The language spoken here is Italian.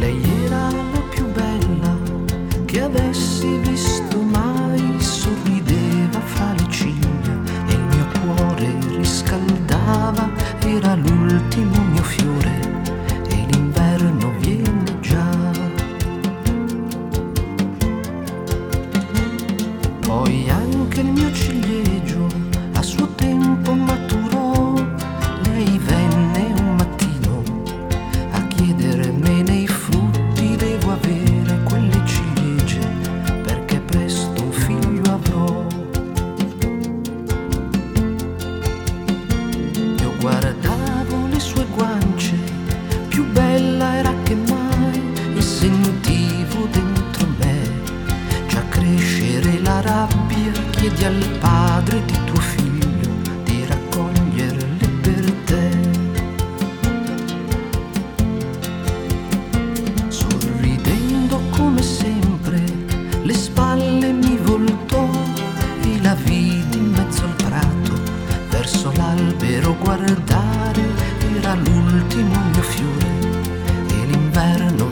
Lei era la più bella che avessi visto mai, sorrideva fra le ciglia e il mio cuore riscaldava, era l'ultimo mio fiore e l'inverno viene già. Poi anche il mio ciliegio a suo tempo maturò, lei venne un mattino a chiedermene i frutti, devo avere quelle ciliegie perché presto un figlio avrò. Io guardavo le sue guance, più bella era che mai, e sentivo dentro me già crescere la rabbia. Chiedi al padre di tuo figlio di raccoglierle per te. Sorridendo come sempre, le spalle mi voltò e la vidi in mezzo al prato, verso l'albero guardare, era l'ultimo mio fiore e l'inverno